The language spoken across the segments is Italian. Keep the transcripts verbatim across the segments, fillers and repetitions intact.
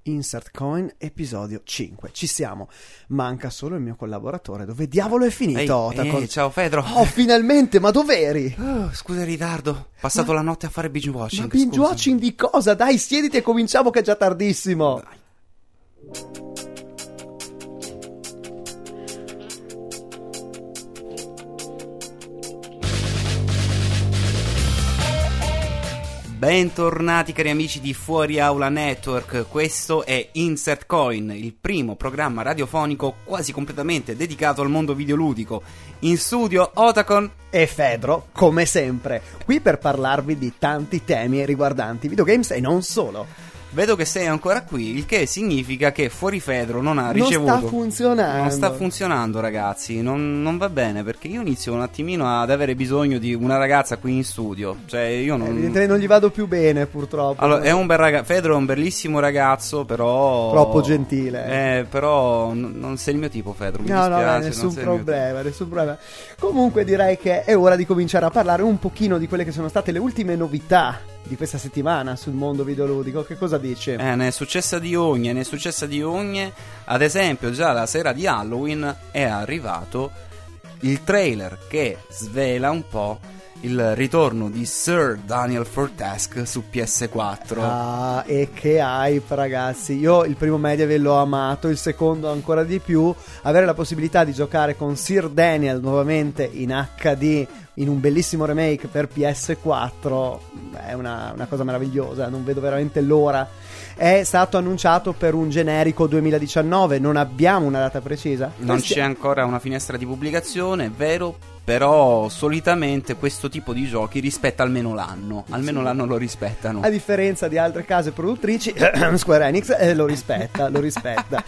Insert Coin, episodio cinque. Ci siamo. Manca solo il mio collaboratore. Dove diavolo è finito? Ehi, Otacon? ehi, ciao Fedro. Oh, finalmente, ma dov'eri? Uh, scusa il ritardo. Passato Ma- la notte a fare binge watching. Ma binge scusa. watching di cosa? Dai, siediti e cominciamo che è già tardissimo. Dai. Bentornati cari amici di Fuori Aula Network, questo è Insert Coin, il primo programma radiofonico quasi completamente dedicato al mondo videoludico. In studio Otacon E Fedro, come sempre, qui per parlarvi di tanti temi riguardanti videogames e non solo. Vedo che sei ancora qui, il che significa che Fuori Fedro non ha Non ricevuto. sta funzionando. Non sta funzionando, ragazzi. Non, non va bene, perché io inizio un attimino ad avere bisogno di una ragazza qui in studio. Cioè, io non. Evidentemente non gli vado più bene, purtroppo. Allora, è un bel ragazzo. Fedro è un bellissimo ragazzo, però. Troppo gentile. Eh, però n- non sei il mio tipo, Fedro. Mi No, no, dispiace, beh, non nessun sei il mio problema, nessun problema. Comunque direi che è ora di cominciare a parlare un pochino di quelle che sono state le ultime novità di questa settimana sul mondo videoludico. Che cosa dici? Eh, ne è successa di ogni, ne è successa di ogni. Ad esempio, già la sera di Halloween è arrivato il trailer che svela un po' il ritorno di Sir Daniel Fortesque su P S quattro. Ah, e che hype, ragazzi. Io il primo Medieval l'ho amato, il secondo ancora di più. Avere la possibilità di giocare con Sir Daniel nuovamente in acca di, in un bellissimo remake per P S quattro, è una, una cosa meravigliosa. Non vedo veramente l'ora. È stato annunciato per un generico duemiladiciannove, non abbiamo una data precisa. Non Questi- c'è ancora una finestra di pubblicazione, è vero, però solitamente questo tipo di giochi rispetta almeno l'anno. Almeno Sì. l'anno lo rispettano. A differenza di altre case produttrici, Square Enix eh, lo rispetta, lo rispetta.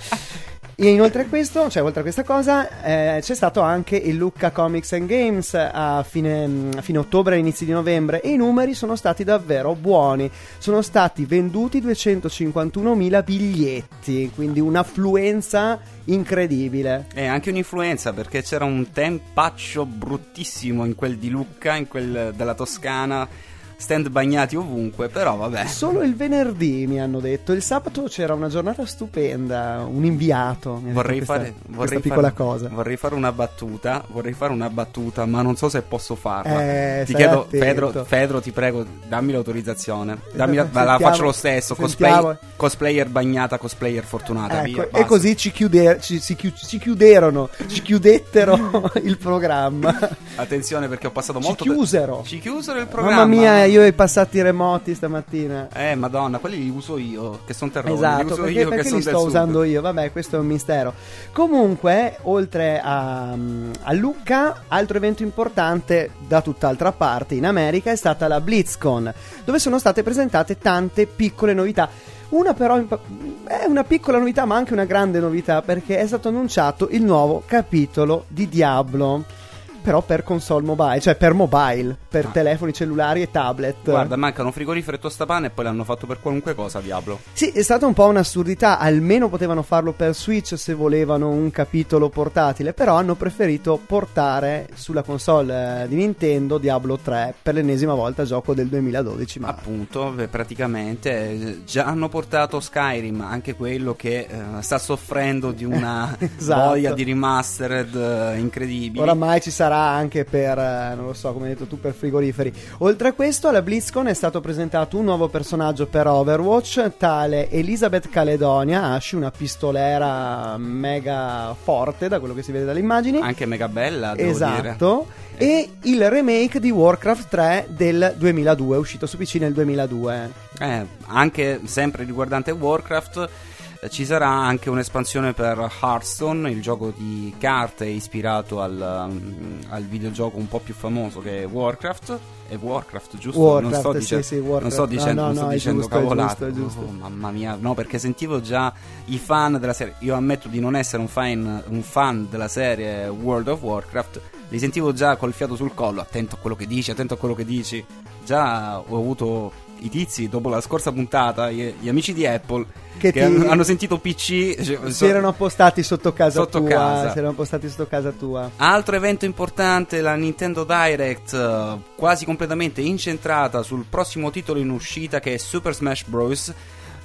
E inoltre a questo, cioè oltre a questa cosa, eh, c'è stato anche il Lucca Comics and Games a fine, a fine ottobre e inizi di novembre, e i numeri sono stati davvero buoni. Sono stati venduti duecentocinquantunomila biglietti, quindi un'affluenza incredibile. E anche un'influenza, perché c'era un tempaccio bruttissimo in quel di Lucca, in quel della Toscana. Stand bagnati ovunque, però vabbè. Solo il venerdì mi hanno detto, il sabato c'era una giornata stupenda, un inviato mi ha Vorrei detto fare, questa, vorrei questa piccola fare- cosa. Vorrei fare una battuta, vorrei fare una battuta, ma non so se posso farla. Eh, ti stai chiedo, attento. Fedro, Fedro, ti prego, dammi l'autorizzazione. Dammi la, Sentiamo- la faccio lo stesso. sentiamo. Cosplay, cosplayer bagnata, cosplayer fortunata. Ecco, via, e basta. così ci, chiude, ci, si chiu- ci chiuderono, ci chiudettero il programma. Attenzione, perché ho passato Ci molto chiusero. Ci chiusero il programma. Mamma mia, io ho i passati remoti stamattina. Eh, madonna, quelli li uso io, che sono terroni. li Esatto, uso perché, io perché che li sono sto del sud. usando io? Vabbè, questo è un mistero. Comunque, oltre a, a Lucca, altro evento importante da tutt'altra parte in America è stata la BlizzCon, dove sono state presentate tante piccole novità. Una però imp- è una piccola novità, ma anche una grande novità, perché è stato annunciato il nuovo capitolo di Diablo, però per console mobile, cioè per mobile, per Ah. telefoni cellulari e tablet. Guarda, mancano frigorifero e tostapane e poi l'hanno fatto per qualunque cosa, Diablo. Sì, è stata un po' un'assurdità, almeno potevano farlo per Switch se volevano un capitolo portatile, però hanno preferito portare sulla console eh, di Nintendo Diablo tre per l'ennesima volta, gioco del duemiladodici, ma Appunto, beh, praticamente eh, già hanno portato Skyrim, anche quello che eh, sta soffrendo di una Esatto. voglia di remastered eh, incredibile. oramai ci sarà anche per, eh, non lo so, come hai detto tu, per frigoriferi. Oltre a questo, alla BlizzCon è stato presentato un nuovo personaggio per Overwatch, tale Elizabeth Caledonia, Ash, una pistolera mega forte da quello che si vede dalle immagini. Anche mega bella, devo dire. Esatto. E il remake di Warcraft tre del duemiladue, uscito su P C nel duemiladue. Eh, anche sempre riguardante Warcraft, eh, ci sarà anche un'espansione per Hearthstone, il gioco di carte ispirato al, um, al videogioco un po' più famoso che è Warcraft. È Warcraft, giusto? Warcraft, non sto sì, dicendo, sì, Warcraft. non sto dicendo, No, no, non sto no, è dicendo giusto, è cavolate. giusto, è giusto. Oh, mamma mia, no, perché sentivo già i fan della serie. Io ammetto di non essere un fan, un fan della serie World of Warcraft. Li sentivo già col fiato sul collo. Attento a quello che dici, attento a quello che dici. Già ho avuto i tizi dopo la scorsa puntata, gli, gli amici di Apple Che che, ti- hanno, hanno sentito P C, cioè, Si erano appostati sotto casa Sotto tua. casa. Si erano appostati sotto casa tua. Altro evento importante, la Nintendo Direct, eh, quasi completamente incentrata sul prossimo titolo in uscita, che è Super Smash Bros.,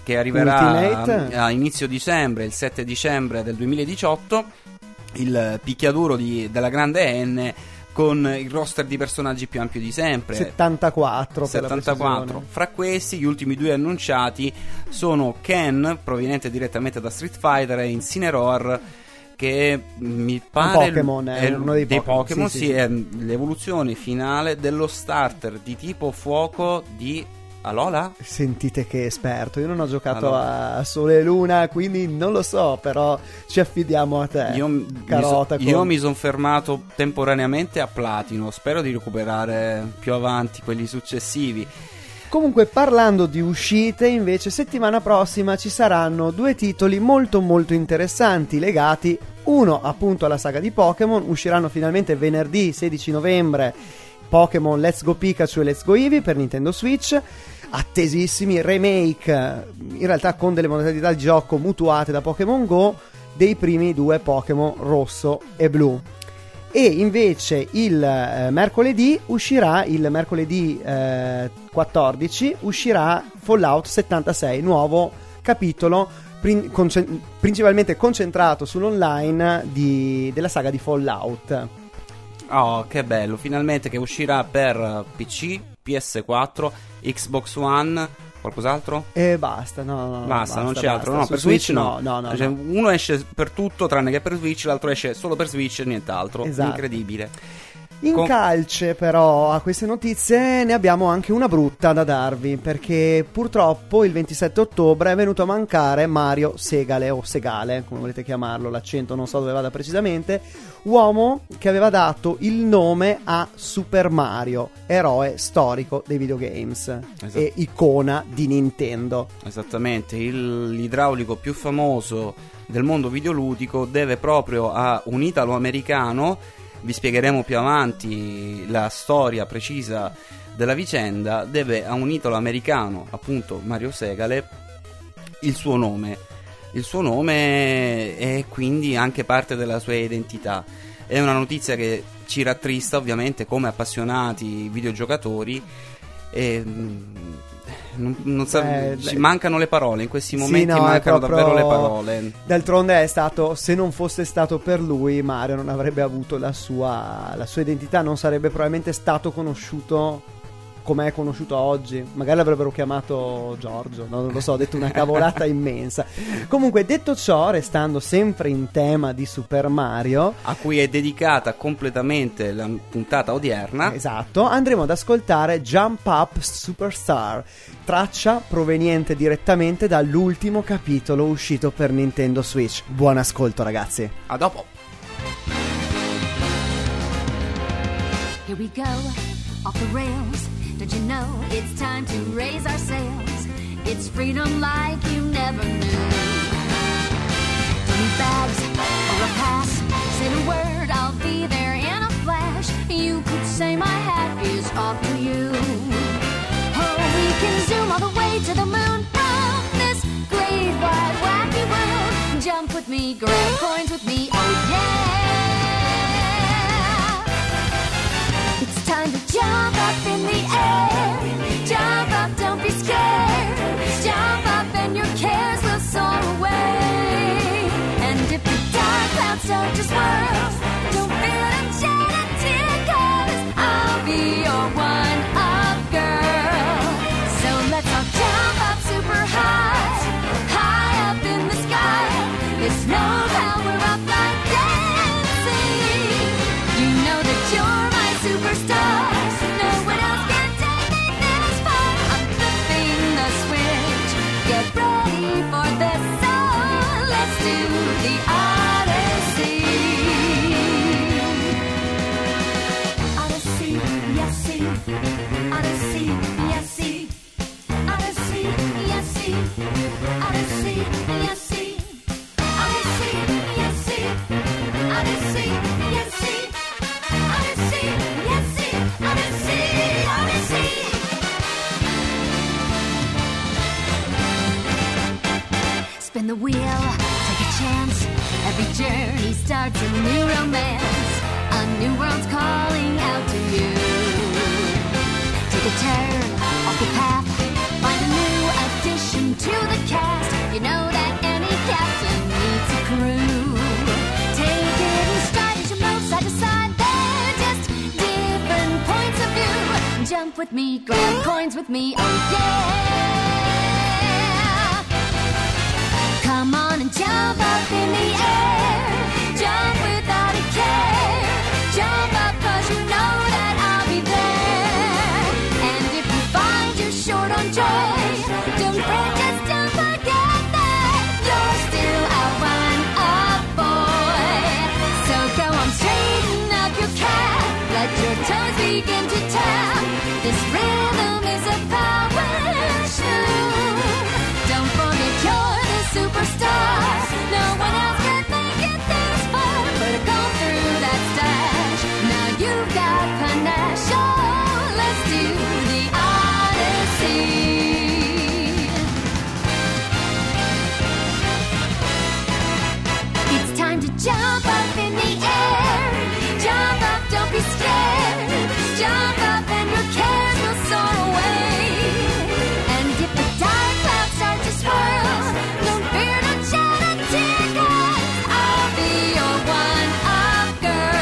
che arriverà Ultimate. a, a inizio dicembre, il sette dicembre del duemiladiciotto, il picchiaduro di, della grande N, con il roster di personaggi più ampio di sempre, settantaquattro per la settantaquattro. precisione. Fra questi gli ultimi due annunciati sono Ken, proveniente direttamente da Street Fighter, e Incineroar, che mi pare Pokémon, è è uno dei Pokémon, Pokémon, sì, sì, sì, sì. è l'evoluzione finale dello starter di tipo fuoco di Alola? Sentite che esperto, io non ho giocato Allora. a Sole e Luna, quindi non lo so, però ci affidiamo a te. Io, mi Carota, so- con- io mi sono fermato temporaneamente a Platino, spero di recuperare più avanti quelli successivi. Comunque, parlando di uscite, invece settimana prossima ci saranno due titoli molto molto interessanti legati, uno appunto alla saga di Pokémon. Usciranno finalmente venerdì sedici novembre Pokémon Let's Go Pikachu e Let's Go Eevee per Nintendo Switch, attesissimi remake, in realtà con delle modalità di gioco mutuate da Pokémon Go, dei primi due Pokémon rosso e blu. E invece il eh, mercoledì uscirà, il mercoledì eh, quattordici, uscirà Fallout settantasei, nuovo capitolo prin- concen- principalmente concentrato sull'online di- della saga di Fallout. Oh, che bello, finalmente, che uscirà per P C, P S quattro, Xbox One. Qualcos'altro? E basta, no, no, no, Basta, non c'è basta. altro. No, Su per Switch, no. no, no, Cioè, no. uno esce per tutto tranne che per Switch, l'altro esce solo per Switch e nient'altro. Esatto. Incredibile. In Com- calce però a queste notizie ne abbiamo anche una brutta da darvi, perché purtroppo il ventisette ottobre è venuto a mancare Mario Segale, o Segale come volete chiamarlo, l'accento non so dove vada precisamente, uomo che aveva dato il nome a Super Mario, eroe storico dei videogames. Esatto. E icona di Nintendo. Esattamente, il, l'idraulico più famoso del mondo videoludico deve proprio a un italo-americano. Vi spiegheremo più avanti la storia precisa della vicenda. Deve a un italo-americano, appunto Mario Segale, il suo nome. Il suo nome è quindi anche parte della sua identità. È una notizia che ci rattrista, ovviamente, come appassionati videogiocatori. E non, non sa- Beh, ci beh. mancano le parole. In questi momenti Sì, no, è mancano proprio- davvero le parole. D'altronde è stato, se non fosse stato per lui, Mario non avrebbe avuto la sua, la sua identità, non sarebbe probabilmente stato conosciuto come è conosciuto oggi. Magari l'avrebbero chiamato Giorgio, no? Non lo so, ho detto una cavolata immensa. Comunque, detto ciò, restando sempre in tema di Super Mario, A cui è dedicata completamente la puntata odierna. esatto, andremo ad ascoltare Jump Up Superstar, traccia proveniente direttamente dall'ultimo capitolo uscito per Nintendo Switch. Buon ascolto, ragazzi. A dopo. Here we go, off the rails. Don't you know it's time to raise our sails? It's freedom like you never knew. Don't need bags or a pass. Say the word, I'll be there in a flash. You could say my hat is off to you. Oh, we can zoom all the way to the moon from this great wide wacky world. Jump with me, grab coins with me, oh yeah. It's time to jump up in the air. Jump up, don't be scared. Jump up and your cares will soar away. And if the dark clouds start to swirl, don't feel them shed a tear, 'cause I'll be your one-up girl. So let's all jump up super high, high up in the sky. There's no power up like dancing. You know that you're my superstar. No one else can take me this far. I'm flipping the switch. Get ready for this. So let's do the Odyssey. Odyssey, yes, see. Odyssey, yes, see. Odyssey, yes, see. Odyssey, yes, see. Odyssey, yes, see. Odyssey, yes, see. Odyssey, yes, see. Odyssey, Odyssey. Spin the wheel, take a chance. Every journey starts a new romance. A new world's calling out to you. Take a turn off the path. Find a new addition to the cast. with me, grab coins with me, oh yeah. Come on and jump up in the air, jump without a care. Jump up 'cause you know that I'll be there. And if you find you're short on joy, don't fret, just don't forget that you're still a one-up boy. So go on, straighten up your cap, let your toes begin to tap. This rhythm is a power shoe. Don't forget you're the superstar. No one else can make it this far. But go through that stash. Now you've got panache. Oh, let's do the Odyssey. It's time to jump up in the air. Jump up, don't be scared. Jump up and your cares will soar away. And if the dark clouds start to swirl, don't fear, don't shed a tear, 'cause I'll be your one-up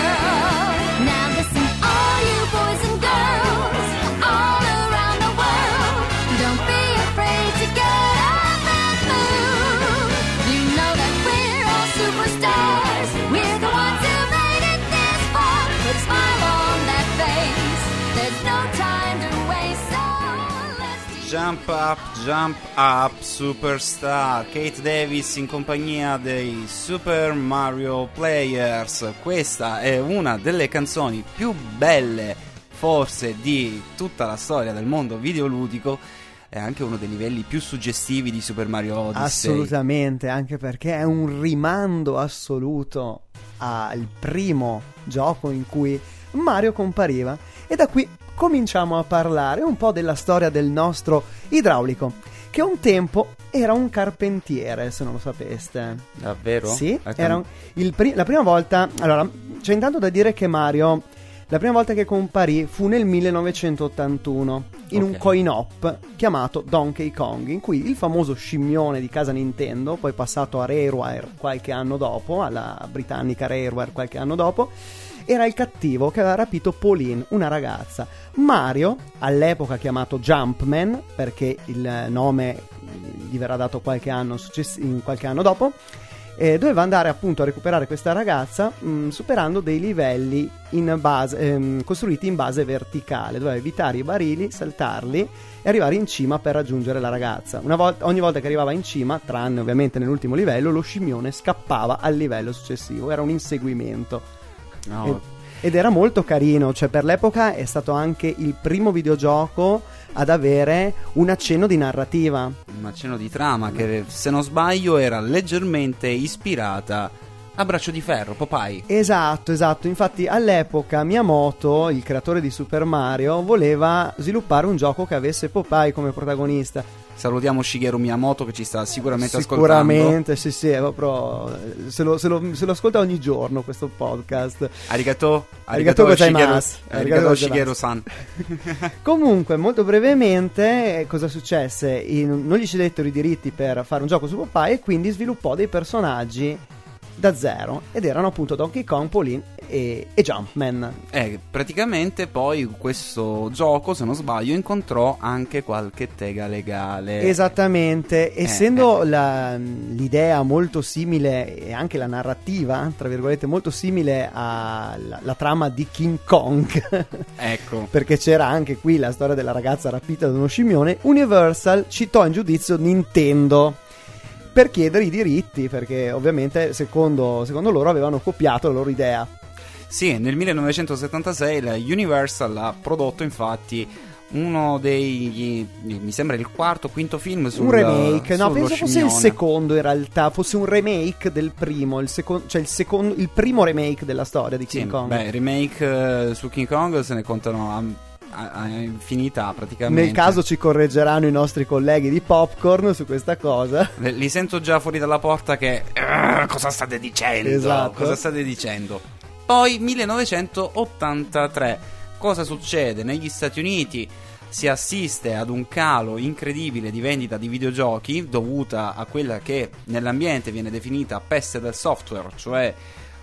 girl. Now listen, all you boys and girls all around the world, don't be afraid to get up and move. You know that we're all superstars. We're the ones who made it this far. Put a smile on that face. There's no time to waste, so let's do Jump Up, Jump Up, Superstar, Kate Davis in compagnia dei Super Mario Players. Questa è una delle canzoni più belle, forse, di tutta la storia del mondo videoludico. È anche uno dei livelli più suggestivi di Super Mario Odyssey. Assolutamente, anche perché è un rimando assoluto al primo gioco in cui Mario compariva. E da qui cominciamo a parlare un po' della storia del nostro idraulico, che un tempo era un carpentiere, se non lo sapeste. Davvero? Sì, Ecco. era un- il pri- la prima volta. Allora, c'è intanto da dire che Mario, la prima volta che comparì fu nel millenovecentottantuno in un Ok. coin-op chiamato Donkey Kong, in cui il famoso scimmione di casa Nintendo, poi passato a Rareware qualche anno dopo, alla britannica Rareware qualche anno dopo, era il cattivo che aveva rapito Pauline, una ragazza. Mario, all'epoca chiamato Jumpman, perché il nome gli verrà dato qualche anno, success- in qualche anno dopo, eh, doveva andare appunto a recuperare questa ragazza mh, superando dei livelli in base, ehm, costruiti in base verticale. Doveva evitare i barili, saltarli e arrivare in cima per raggiungere la ragazza. Una volta, ogni volta che arrivava in cima, tranne ovviamente nell'ultimo livello, lo scimmione scappava al livello successivo. Era un inseguimento. No, Ed, ed era molto carino, cioè per l'epoca è stato anche il primo videogioco ad avere un accenno di narrativa. un accenno di trama che, se non sbaglio, era leggermente ispirata a Braccio di Ferro, Popeye. Esatto, esatto. Infatti all'epoca Miyamoto, il creatore di Super Mario, voleva sviluppare un gioco che avesse Popeye come protagonista. Salutiamo Shigeru Miyamoto che ci sta sicuramente Sicuramente, sì, sì, è proprio se lo, se lo, se lo ascolta ogni giorno questo podcast. ascoltando. Arigato, Arigato gozaimasu. Shigeru, Arigato arigato Shigeru-san. Comunque, molto brevemente, eh, cosa successe? In- non gli cedettero i diritti per fare un gioco su Popeye e quindi sviluppò dei personaggi da zero, ed erano appunto Donkey Kong, Pauline e, e Jumpman. Eh, praticamente poi questo gioco, se non sbaglio, incontrò anche qualche tega legale. Esattamente, Eh, essendo eh. la- l'idea molto simile e anche la narrativa, tra virgolette, molto simile alla la trama di King Kong, Ecco. perché c'era anche qui la storia della ragazza rapita da uno scimmione, Universal citò in giudizio Nintendo per chiedere i diritti, perché ovviamente secondo, secondo loro avevano copiato la loro idea. Sì, nel millenovecentosettantasei la Universal ha prodotto infatti uno dei, mi sembra il quarto o quinto film sul, Un remake, no, sullo penso fosse il scimmione. secondo in realtà, fosse un remake del primo, il secondo, cioè il secondo, il primo remake della storia di Sì, King Kong. beh, remake eh, su King Kong se ne contano a, a- a infinità praticamente. Nel caso ci correggeranno i nostri colleghi di Popcorn su questa cosa. Eh, Li sento già fuori dalla porta che "Ah, cosa state dicendo? Esatto. Cosa state dicendo?" Poi millenovecentottantatré. Cosa succede? Negli Stati Uniti si assiste ad un calo incredibile di vendita di videogiochi dovuta a quella che nell'ambiente viene definita peste del software, cioè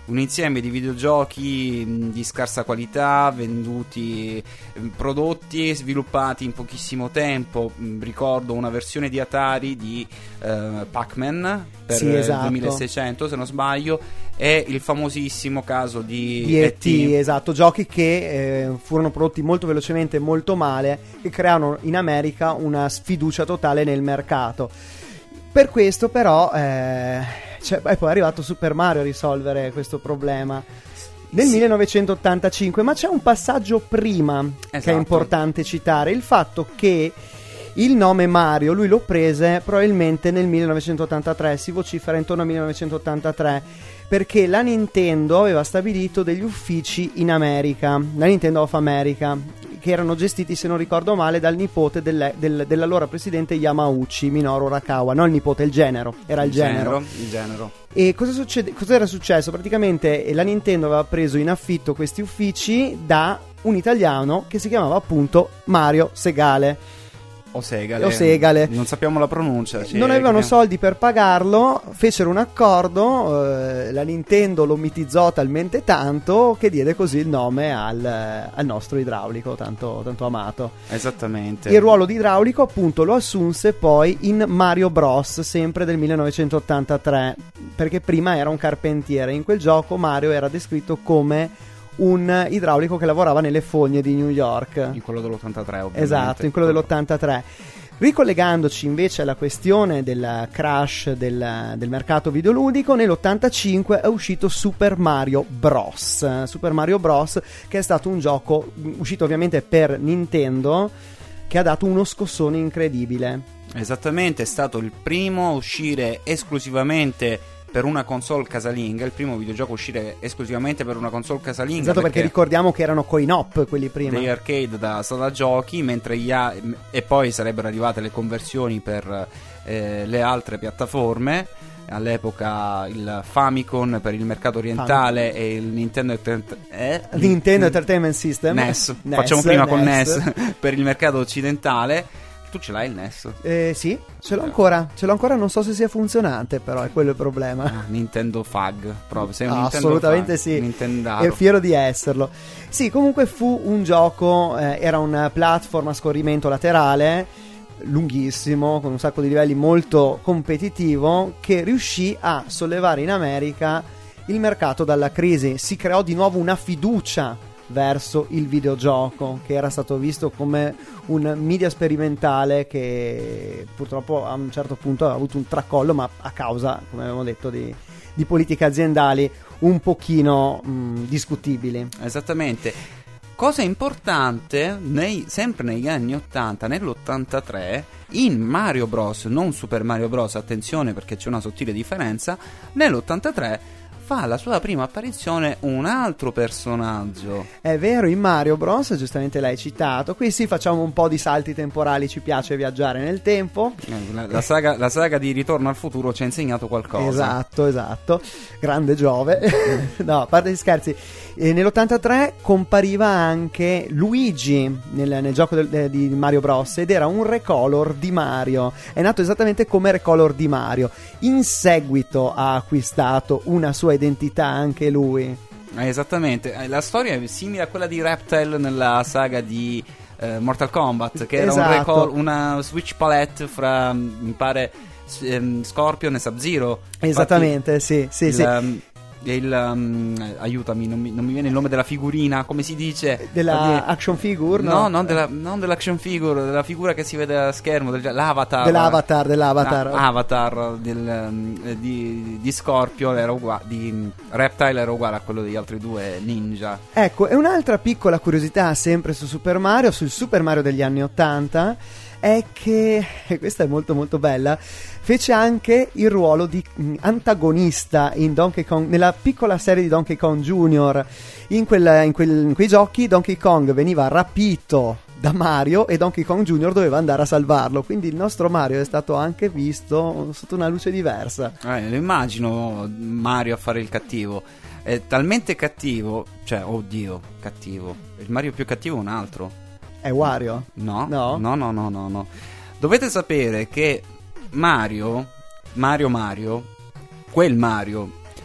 un insieme di videogiochi mh, di scarsa qualità, venduti, mh, prodotti e sviluppati in pochissimo tempo. Mh, ricordo una versione di Atari di uh, Pac-Man per Sì, esatto. il duemilaseicento, se non sbaglio, e il famosissimo caso di Di E E T, esatto, giochi che eh, furono prodotti molto velocemente e molto male, che crearono in America una sfiducia totale nel mercato. Per questo però eh, cioè, è poi arrivato Super Mario a risolvere questo problema nel Sì. millenovecentottantacinque, ma c'è un passaggio prima che è Esatto. importante citare, il fatto che il nome Mario lui lo prese probabilmente nel millenovecentottantatré, si vocifera intorno al millenovecentottantatré, perché la Nintendo aveva stabilito degli uffici in America, la Nintendo of America, che erano gestiti, se non ricordo male, dal nipote del, del, dell'allora presidente Yamauchi, Minoru Arakawa, non il nipote, il genero, era il, il genero. genero, il genero. E cosa succede? Cosa era successo? Praticamente la Nintendo aveva preso in affitto questi uffici da un italiano che si chiamava appunto Mario Segale. O Segale. O Segale. Non sappiamo la pronuncia. Sì, Non avevano che- soldi per pagarlo, fecero un accordo, eh, la Nintendo lo mitizzò talmente tanto che diede così il nome al, al nostro idraulico tanto, tanto amato. Esattamente. Il ruolo di idraulico appunto lo assunse poi in Mario Bros, sempre del millenovecentottantatré, perché prima era un carpentiere. In quel gioco Mario era descritto come un idraulico che lavorava nelle fogne di New York. In quello dell'ottantatré, ovviamente. Esatto, in quello dell'ottantatré. Ricollegandoci invece alla questione del crash del, del mercato videoludico, nell'ottantacinque è uscito Super Mario Bros. Super Mario Bros, che è stato un gioco uscito ovviamente per Nintendo, che ha dato uno scossone incredibile. Esattamente, è stato il primo a uscire esclusivamente per una console casalinga, il primo videogioco a uscire esclusivamente per una console casalinga. Esatto, perché ricordiamo che erano coin-op quelli prima. degli arcade da sala giochi, mentre gli a- e poi sarebbero arrivate le conversioni per eh, le altre piattaforme. All'epoca il Famicom per il mercato orientale e il Nintendo Enter- eh? Nintendo Entertainment System. N E S, N E S, facciamo prima con N N E E S. S per il mercato occidentale. Tu ce l'hai il N E S? Eh, sì, ce l'ho ancora. Ce l'ho ancora, non so se sia funzionante, però è quello il problema. Ah, Nintendo Fag, proprio. Sei un Ah, Nintendo assolutamente Fag, sì. Nintendaro. È fiero di esserlo. Sì, comunque fu un gioco, eh, era un platform a scorrimento laterale, lunghissimo, con un sacco di livelli, molto competitivo, che riuscì a sollevare in America il mercato dalla crisi. Si creò di nuovo una fiducia verso il videogioco, che era stato visto come un media sperimentale che purtroppo a un certo punto ha avuto un tracollo, ma a causa, come avevamo detto, di, di politiche aziendali un pochino mh, discutibili. Esattamente. Cosa importante, nei, sempre negli anni ottanta, nell'ottantatré, in Mario Bros, non Super Mario Bros, attenzione perché c'è una sottile differenza, nell'ottantatré fa la sua prima apparizione un altro personaggio. È vero, in Mario Bros, giustamente l'hai citato, qui sì facciamo un po' di salti temporali, ci piace viaggiare nel tempo. Eh, La, la, saga, la saga di Ritorno al futuro ci ha insegnato qualcosa. Esatto, esatto, grande Giove. No, a parte gli scherzi, eh, nell'ottantatré compariva anche Luigi nel, nel gioco del, de, di Mario Bros ed era un recolor di Mario, è nato esattamente come recolor di Mario. In seguito ha acquistato una sua identità anche lui. Eh, esattamente, eh, la storia è simile a quella di Reptile nella saga di eh, Mortal Kombat, che era un Esatto. recall, una switch palette fra, mi pare, s- ehm, Scorpion e Sub-Zero. Esattamente, sì, sì, il, sì. um, il, um, aiutami, non mi, non mi viene il nome della figurina, come si dice? Della Di- action figure, no? No, non, della, non dell'action figure, della figura che si vede a schermo, del, l'avatar. Dell'avatar, dell'avatar. Ah, avatar del, um, eh, di, di Scorpio era uguale, di Reptile era uguale a quello degli altri due ninja. Ecco, e un'altra piccola curiosità sempre su Super Mario, sul Super Mario degli anni ottanta, è che, e questa è molto molto bella, fece anche il ruolo di mh, antagonista in Donkey Kong, nella piccola serie di Donkey Kong Junior. In, quel, in, quel, in quei giochi Donkey Kong veniva rapito da Mario e Donkey Kong Junior doveva andare a salvarlo, quindi il nostro Mario è stato anche visto sotto una luce diversa. Eh, lo immagino Mario a fare il cattivo. È talmente cattivo, cioè, oddio, cattivo. Il Mario più cattivo è un altro. È Wario? No, No? no, no, no, no, no. Dovete sapere che Mario, Mario Mario, quel Mario,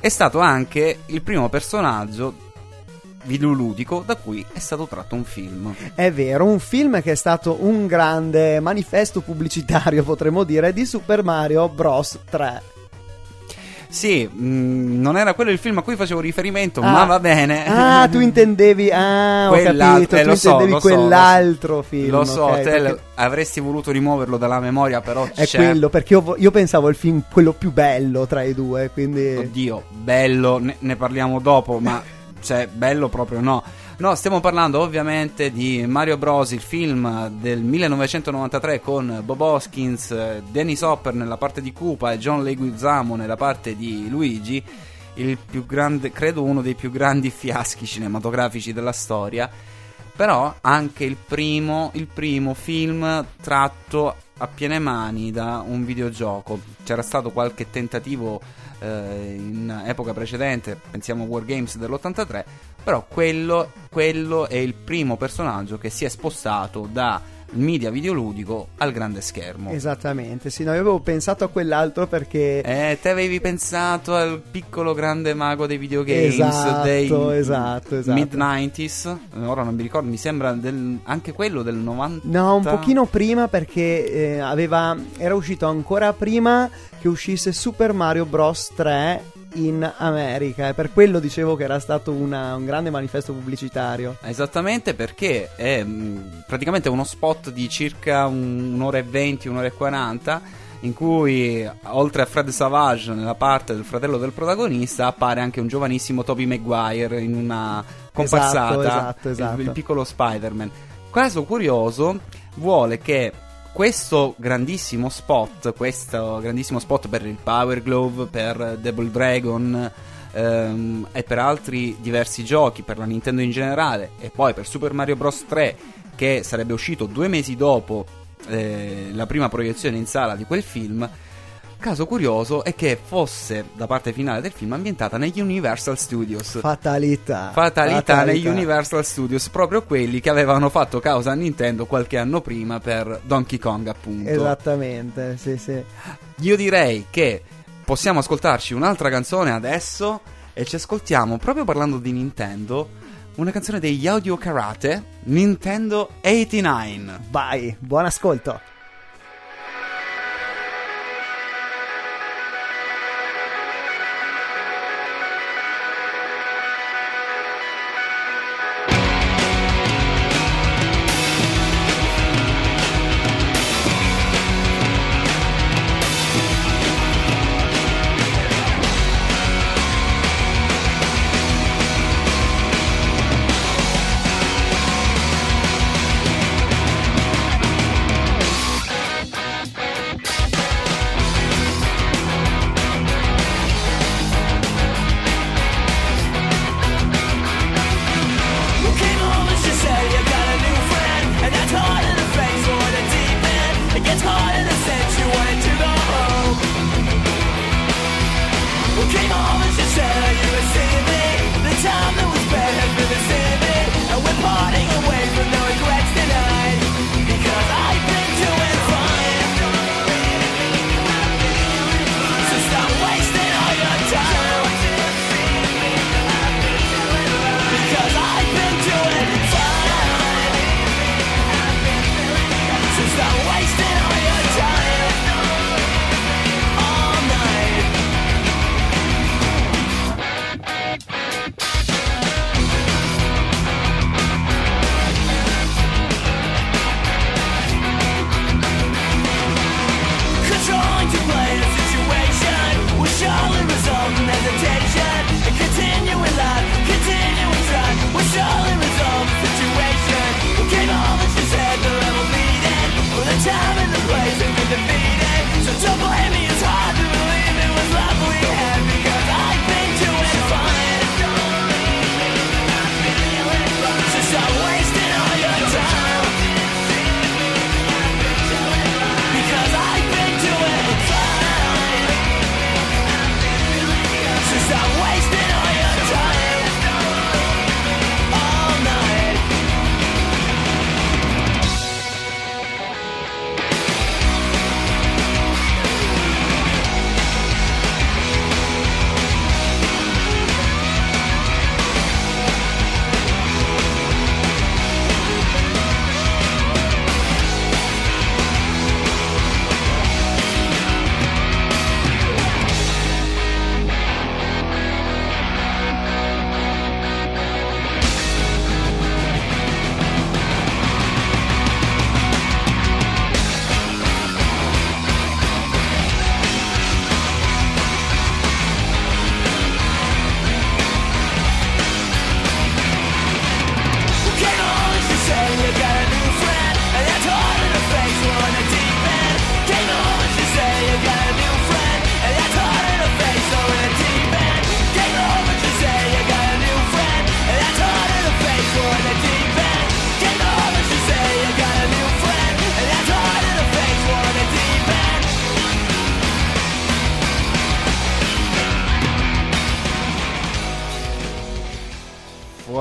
è stato anche il primo personaggio videoludico da cui è stato tratto un film. È vero, un film che è stato un grande manifesto pubblicitario, potremmo dire, di Super Mario Bros. tre. Sì, mh, non era quello il film a cui facevo riferimento, Ah. ma va bene. Ah, tu intendevi, ah, ho Quell'al- capito, eh, tu lo so, intendevi lo so, quell'altro lo so. film. Lo so, ok, te perché l- avresti voluto rimuoverlo dalla memoria, però è c'è. quello, perché io, vo- io pensavo il film quello più bello tra i due, quindi... Oddio, bello, ne, ne parliamo dopo, ma cioè, bello proprio no. No, stiamo parlando ovviamente di Mario Bros, il film del millenovecentonovantatré con Bob Hoskins, eh, Dennis Hopper nella parte di Koopa e John Leguizamo nella parte di Luigi, il più grande, credo uno dei più grandi fiaschi cinematografici della storia, però anche il primo, il primo film tratto a piene mani da un videogioco. C'era stato qualche tentativo eh, in epoca precedente, pensiamo a Wargames dell'ottantatré, però quello, quello è il primo personaggio che si è spostato da media videoludico al grande schermo. Esattamente, sì, no, io avevo pensato a quell'altro perché... Eh, te avevi pensato al piccolo grande mago dei videogames, Esatto, dei esatto, esatto. mid nineties, ora non mi ricordo, mi sembra del, anche quello del novanta. No, un pochino prima perché eh, aveva era uscito ancora prima che uscisse Super Mario Bros. tre in America, e per quello dicevo che era stato una, un grande manifesto pubblicitario. Esattamente, perché è mh, praticamente uno spot di circa un- un'ora e venti, un'ora e quaranta, in cui oltre a Fred Savage nella parte del fratello del protagonista appare anche un giovanissimo Tobey Maguire in una comparsata, Esatto, esatto, esatto. Il, il piccolo Spider-Man. Caso curioso vuole che questo grandissimo spot, questo grandissimo spot per il Power Glove, per Double Dragon ehm, e per altri diversi giochi, per la Nintendo in generale, e poi per Super Mario Bros. tre, che sarebbe uscito due mesi dopo eh, la prima proiezione in sala di quel film. Caso curioso è che fosse, da parte finale del film, ambientata negli Universal Studios. Fatalità. Fatalità negli Universal Studios, proprio quelli che avevano fatto causa a Nintendo qualche anno prima per Donkey Kong, appunto. Esattamente, sì, sì. Io direi che possiamo ascoltarci un'altra canzone adesso, e ci ascoltiamo, proprio parlando di Nintendo, una canzone degli Audio Karate, Nintendo ottantanove. Vai, buon ascolto.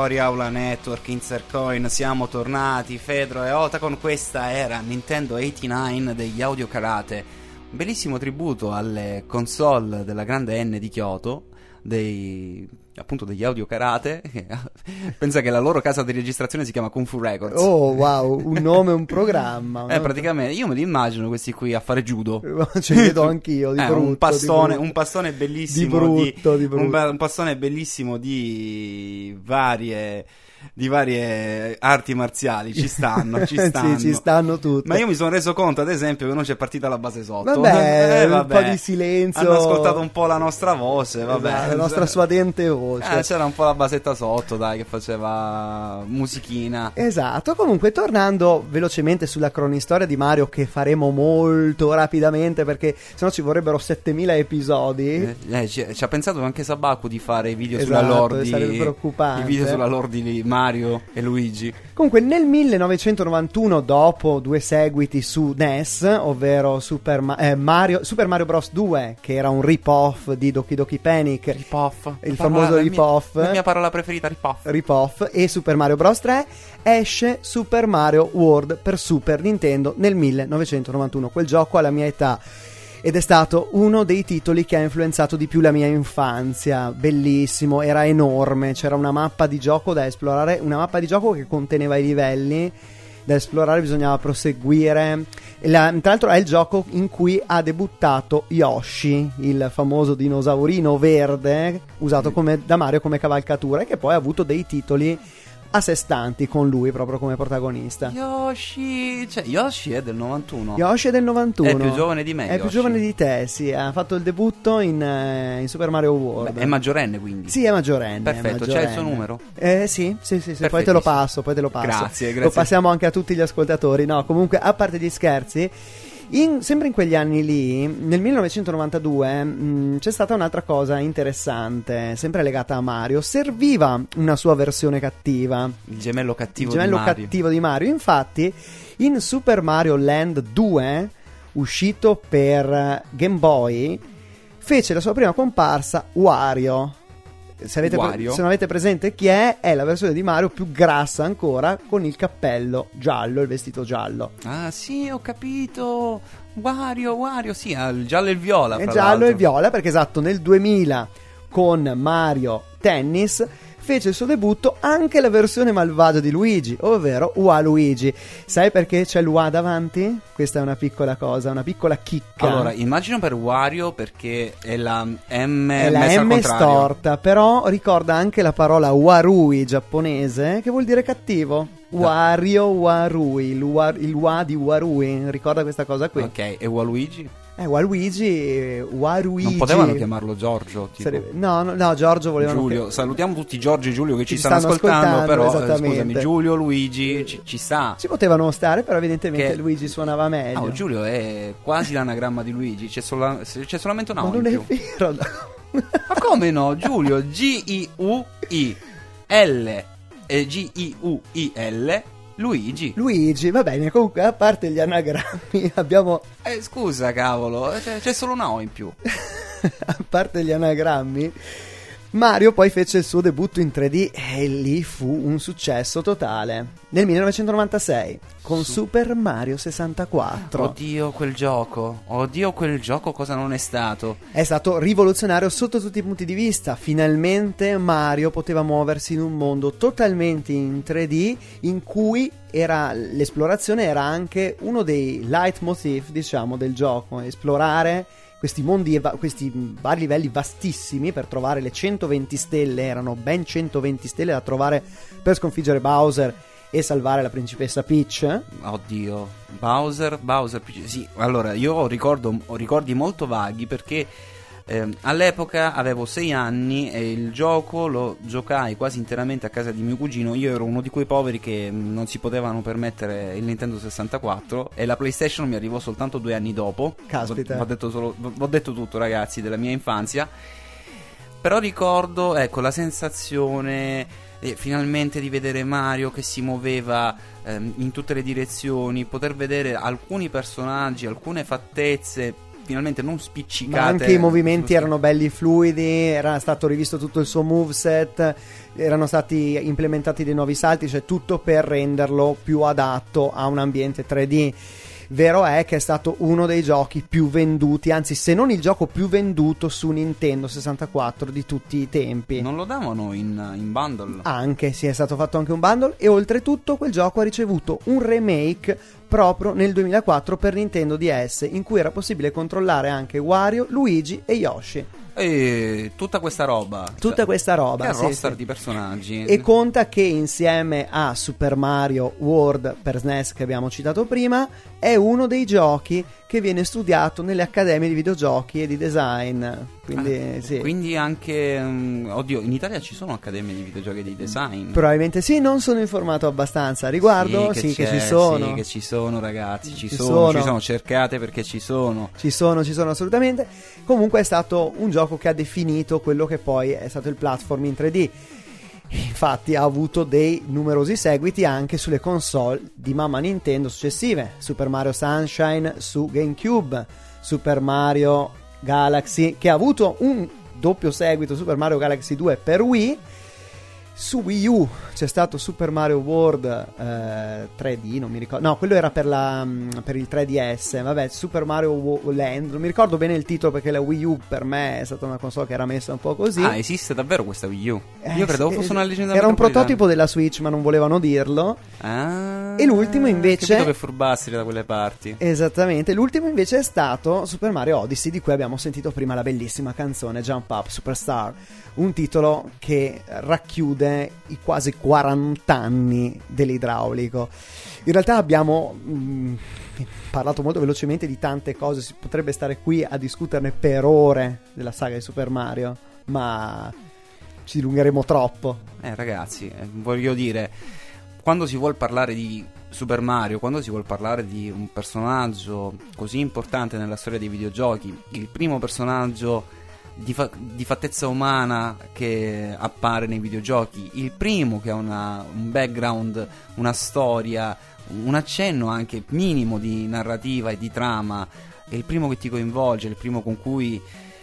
Fuori Aula Network, Insercoin, siamo tornati, Fedro e Otacon. Questa era Nintendo ottantanove degli Audio Karate, un bellissimo tributo alle console della grande N di Kyoto, dei, appunto degli Audio Karate. Pensa che la loro casa di registrazione si chiama Kung Fu Records. Oh wow, un nome, un programma. Eh, praticamente io me li immagino questi qui a fare judo. Ce li vedo anch'io, di eh, brutto, un pastone, di un pastone bellissimo di brutto, di, di brutto. Un, un pastone bellissimo di varie di varie arti marziali, ci stanno, ci stanno. Sì, ci stanno tutte. Ma io mi sono reso conto, ad esempio, che non c'è partita la base sotto. Vabbè, eh, un vabbè. po' di silenzio. Hanno ascoltato un po' la nostra voce, vabbè. Esatto, la nostra suadente voce. Eh, c'era un po' la basetta sotto, dai, che faceva musichina. Esatto. Comunque, tornando velocemente sulla cronistoria di Mario, che faremo molto rapidamente perché sennò ci vorrebbero settemila episodi. Eh, eh, ci, ci ha pensato anche Sabaku di fare i video Esatto, sulla lore di, sarebbe preoccupante. i video sulla lore di Mario e Luigi. Comunque nel millenovecentonovantuno, dopo due seguiti su N E S, ovvero Super, Ma- eh, Mario, Super Mario Bros. due, che era un rip-off di Doki Doki Panic, Rip-off. il La famoso parola- rip-off, La mia, la mia parola preferita, rip-off. rip-off, e Super Mario Bros. tre, esce Super Mario World per Super Nintendo nel millenovecentonovantuno. Quel gioco alla mia età, ed è stato uno dei titoli che ha influenzato di più la mia infanzia. Bellissimo, era enorme, c'era una mappa di gioco da esplorare, una mappa di gioco che conteneva i livelli da esplorare, bisognava proseguire. La, tra l'altro è il gioco in cui ha debuttato Yoshi, il famoso dinosaurino verde usato come, da Mario come cavalcatura, e che poi ha avuto dei titoli a sé stanti con lui proprio come protagonista. Yoshi, cioè Yoshi è del novantuno. Yoshi è del novantuno. È più giovane di me. È più Yoshi. giovane di te, sì. Ha fatto il debutto in, eh, in Super Mario World. Beh, è maggiorenne, quindi. Sì, è maggiorenne. Perfetto, è c'è il maggiorenne. suo numero? Eh sì, sì, sì, sì. Poi te lo passo, poi te lo passo. Grazie, grazie. Lo passiamo anche a tutti gli ascoltatori. No, comunque, a parte gli scherzi, in, sempre in quegli anni lì, nel millenovecentonovantadue, mh, c'è stata un'altra cosa interessante, sempre legata a Mario. Serviva una sua versione cattiva. Il gemello cattivo Il gemello di Mario. cattivo di Mario. Infatti, in Super Mario Land due, uscito per Game Boy, fece la sua prima comparsa Wario. Se, avete pre- Wario? se non avete presente chi è, è la versione di Mario più grassa ancora, con il cappello giallo, il vestito giallo. Ah sì, ho capito. Wario, Wario, sì, ha il giallo e il viola. È fra giallo l'altro. e viola, perché esatto, nel duemila con Mario Tennis fece il suo debutto anche la versione malvagia di Luigi, ovvero Waluigi. Sai perché c'è l'Ua davanti? Questa è una piccola cosa, una piccola chicca. Allora, immagino per Wario perché è la M è la messa al M contrario. storta, però ricorda anche la parola Warui giapponese, che vuol dire cattivo. Wario, Warui, il wa, il wa di Warui, ricorda questa cosa qui. Ok, e Waluigi? Eh, Waluigi, Waruigi. Non potevano chiamarlo Giorgio, tipo. Sarebbe- No, no, no, Giorgio volevano Giulio, che- salutiamo tutti Giorgio e Giulio che ci Ci stanno, stanno ascoltando, ascoltando, però eh, esattamente. scusami, Giulio, Luigi, ci, ci sta. Ci potevano stare, però evidentemente Che- Luigi suonava meglio. Ah, oh, Giulio è quasi l'anagramma di Luigi, c'è, sola- c'è solamente una Ma O non in è più. vero. Ma come no? Giulio, G I U I L e G I U I L Luigi. Luigi, va bene, comunque a parte gli anagrammi abbiamo Eh, scusa, cavolo, c'è, c'è solo una O in più. a parte gli anagrammi, Mario poi fece il suo debutto in tre D e lì fu un successo totale. Nel millenovecentonovantasei con Su- Super Mario sessantaquattro. Oddio, quel gioco. Oddio, quel gioco cosa non è stato. È stato rivoluzionario sotto tutti i punti di vista. Finalmente Mario poteva muoversi in un mondo totalmente in tre D, in cui era, l'esplorazione era anche uno dei leitmotiv, diciamo, del gioco. Esplorare questi mondi, e va- questi vari livelli vastissimi per trovare le centoventi stelle. Erano ben centoventi stelle da trovare per sconfiggere Bowser e salvare la principessa Peach. Oddio, Bowser, Bowser, sì, allora io ho, ricordo, ho ricordi molto vaghi perché ehm, all'epoca avevo sei anni e il gioco lo giocai quasi interamente a casa di mio cugino. Io ero uno di quei poveri che mh, non si potevano permettere il Nintendo sessantaquattro e la PlayStation mi arrivò soltanto due anni dopo. Caspita. Ho detto, solo, ho detto tutto, ragazzi, della mia infanzia. Però ricordo, ecco, la sensazione eh, finalmente di vedere Mario che si muoveva ehm, in tutte le direzioni, poter vedere alcuni personaggi, alcune fattezze finalmente non spiccicate. Ma anche i movimenti erano belli fluidi, era stato rivisto tutto il suo moveset, erano stati implementati dei nuovi salti, cioè tutto per renderlo più adatto a un ambiente tre D. Vero è che è stato uno dei giochi più venduti, anzi se non il gioco più venduto su Nintendo sessantaquattro di tutti i tempi. Non lo davano in, in bundle? Anche, sì, è stato fatto anche un bundle, e oltretutto quel gioco ha ricevuto un remake proprio nel duemilaquattro per Nintendo D S, in cui era possibile controllare anche Wario, Luigi e Yoshi. E tutta questa roba. Tutta cioè, questa roba, che sì, roster sì. di personaggi. E conta che insieme a Super Mario World per S N E S che abbiamo citato prima, è uno dei giochi che viene studiato nelle accademie di videogiochi e di design. Quindi, ah, sì. quindi anche um, oddio, in Italia ci sono accademie di videogiochi e di design? Probabilmente sì, non sono informato abbastanza a riguardo. Sì, che, sì, che ci c'è, sono. Sì, che ci sono, ragazzi. Ci, Ci sono, sono. ci sono, cercate perché ci sono. Ci sono, ci sono assolutamente. Comunque è stato un gioco che ha definito quello che poi è stato il platform in tre D. Infatti ha avuto dei numerosi seguiti anche sulle console di mamma Nintendo successive. Super Mario Sunshine su GameCube, Super Mario Galaxy, che ha avuto un doppio seguito, Super Mario Galaxy due per Wii. Su Wii U c'è stato Super Mario World eh, tre D, non mi ricordo. No, quello era per, la, per il tre D S. Vabbè, Super Mario Land, non mi ricordo bene il titolo perché la Wii U per me è stata una console che era messa un po' così. Ah, esiste davvero questa Wii U? Eh, Io credevo sì, fosse una leggenda era un metropolitana. prototipo della Switch, ma non volevano dirlo. Ah, E l'ultimo invece, capito che furbastri da quelle parti. Esattamente, l'ultimo invece è stato Super Mario Odyssey, di cui abbiamo sentito prima la bellissima canzone Jump Up Superstar, un titolo che racchiude i quasi quaranta anni dell'idraulico. In realtà abbiamo mh, parlato molto velocemente di tante cose, si potrebbe stare qui a discuterne per ore della saga di Super Mario, ma ci dilungheremo troppo. Eh ragazzi, eh, voglio dire, quando si vuol parlare di Super Mario, quando si vuol parlare di un personaggio così importante nella storia dei videogiochi, il primo personaggio di, fa- di fattezza umana che appare nei videogiochi, il primo che ha una, un background, una storia, un accenno anche minimo di narrativa e di trama, è il primo che ti coinvolge, il primo con cui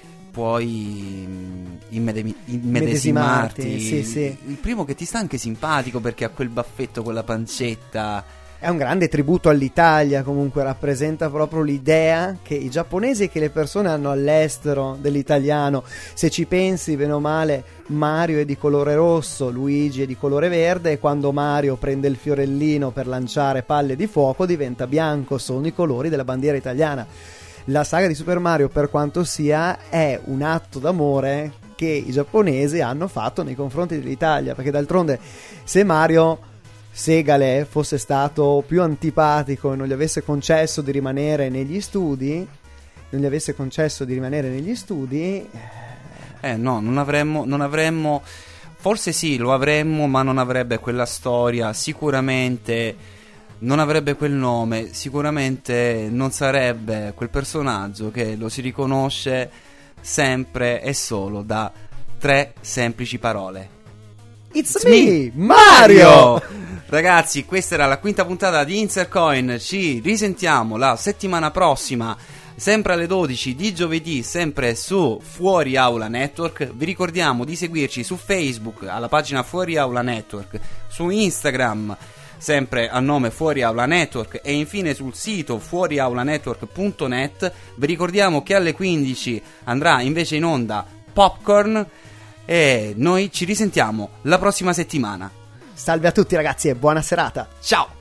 puoi immedemi- immedesimarti, Medesimarti, sì, sì. il primo che ti sta anche simpatico perché ha quel baffetto con la pancetta. È un grande tributo all'Italia, comunque rappresenta proprio l'idea che i giapponesi e che le persone hanno all'estero dell'italiano. Se ci pensi, bene o male, Mario è di colore rosso, Luigi è di colore verde, e quando Mario prende il fiorellino per lanciare palle di fuoco diventa bianco, sono i colori della bandiera italiana. La saga di Super Mario, per quanto sia, è un atto d'amore che i giapponesi hanno fatto nei confronti dell'Italia, perché d'altronde se Mario Segale fosse stato più antipatico e non gli avesse concesso di rimanere negli studi, non gli avesse concesso di rimanere negli studi, eh no, non avremmo, non avremmo, forse sì, lo avremmo, ma non avrebbe quella storia, sicuramente non avrebbe quel nome, sicuramente non sarebbe quel personaggio che lo si riconosce sempre e solo da tre semplici parole. It's, It's me, me, Mario! Ragazzi, questa era la quinta puntata di Insert Coin. Ci risentiamo la settimana prossima, sempre alle dodici di giovedì, sempre su Fuori Aula Network. Vi ricordiamo di seguirci su Facebook alla pagina Fuori Aula Network, su Instagram sempre a nome Fuori Aula Network, e infine sul sito fuoriaulanetwork punto net. Vi ricordiamo che alle quindici andrà invece in onda Popcorn, e noi ci risentiamo la prossima settimana. Salve a tutti ragazzi e buona serata. Ciao!